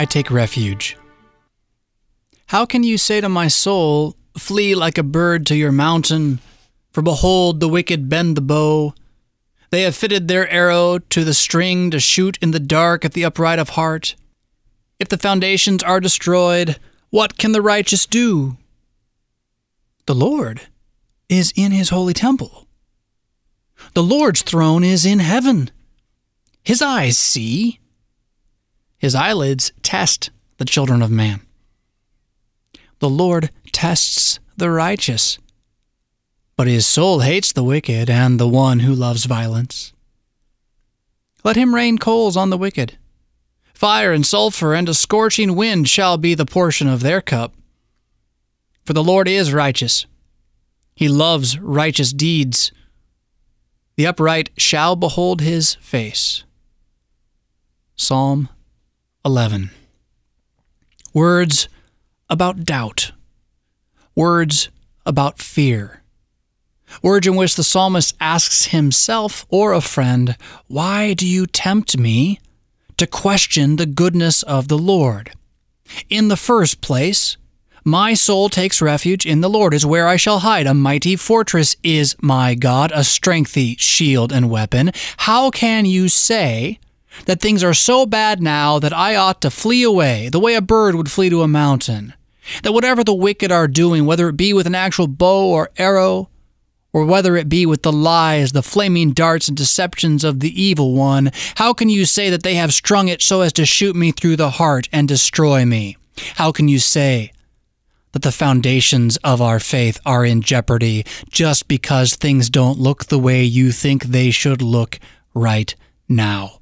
I take refuge. How can you say to my soul, flee like a bird to your mountain? For behold, the wicked bend the bow. They have fitted their arrow to the string to shoot in the dark at the upright of heart. If the foundations are destroyed, what can the righteous do? The Lord is in his holy temple. The Lord's throne is in heaven. His eyes see. His eyelids test the children of man. The Lord tests the righteous, but his soul hates the wicked and the one who loves violence. Let him rain coals on the wicked. Fire and sulfur and a scorching wind shall be the portion of their cup. For the Lord is righteous. He loves righteous deeds. The upright shall behold his face. Psalm 11. Words about doubt. Words about fear. Words in which the psalmist asks himself or a friend, "Why do you tempt me to question the goodness of the Lord? In the first place, my soul takes refuge in the Lord, is where I shall hide. A mighty fortress is my God, a strengthy shield and weapon. How can you say that things are so bad now that I ought to flee away, the way a bird would flee to a mountain? That whatever the wicked are doing, whether it be with an actual bow or arrow, or whether it be with the lies, the flaming darts and deceptions of the evil one, how can you say that they have strung it so as to shoot me through the heart and destroy me? How can you say that the foundations of our faith are in jeopardy just because things don't look the way you think they should look right now?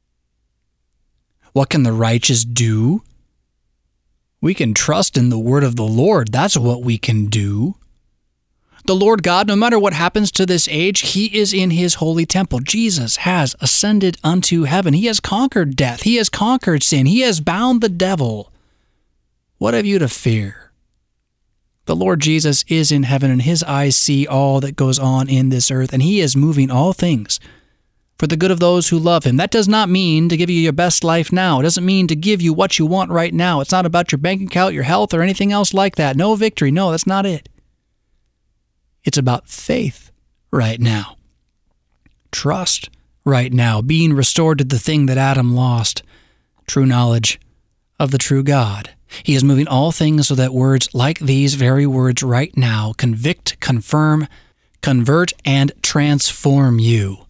What can the righteous do? We can trust in the word of the Lord. That's what we can do. The Lord God, no matter what happens to this age, he is in his holy temple. Jesus has ascended unto heaven. He has conquered death. He has conquered sin. He has bound the devil. What have you to fear? The Lord Jesus is in heaven, and his eyes see all that goes on in this earth, and he is moving all things for the good of those who love him. That does not mean to give you your best life now. It doesn't mean to give you what you want right now. It's not about your bank account, your health, or anything else like that. No victory. No, that's not it. It's about faith right now. Trust right now, being restored to the thing that Adam lost, true knowledge of the true God. He is moving all things so that words like these very words right now convict, confirm, convert, and transform you.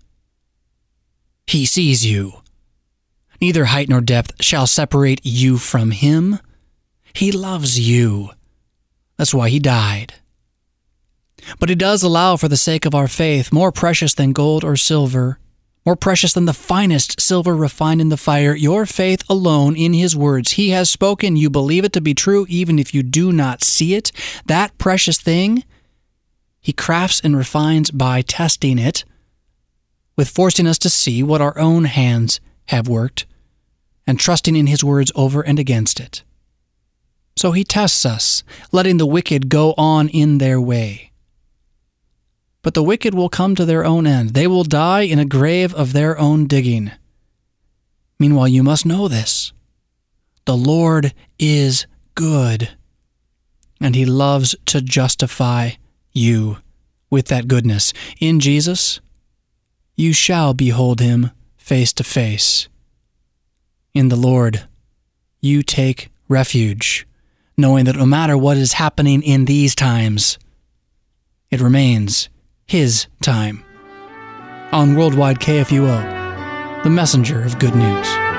He sees you. Neither height nor depth shall separate you from him. He loves you. That's why he died. But he does allow, for the sake of our faith, more precious than gold or silver, more precious than the finest silver refined in the fire, your faith alone in his words. He has spoken, you believe it to be true, even if you do not see it. That precious thing, he crafts and refines by testing it, with forcing us to see what our own hands have worked, and trusting in his words over and against it. So he tests us, letting the wicked go on in their way. But the wicked will come to their own end. They will die in a grave of their own digging. Meanwhile, you must know this. The Lord is good, and he loves to justify you with that goodness. In Jesus, you shall behold him face to face. In the Lord, you take refuge, knowing that no matter what is happening in these times, it remains his time. On Worldwide KFUO, the messenger of good news.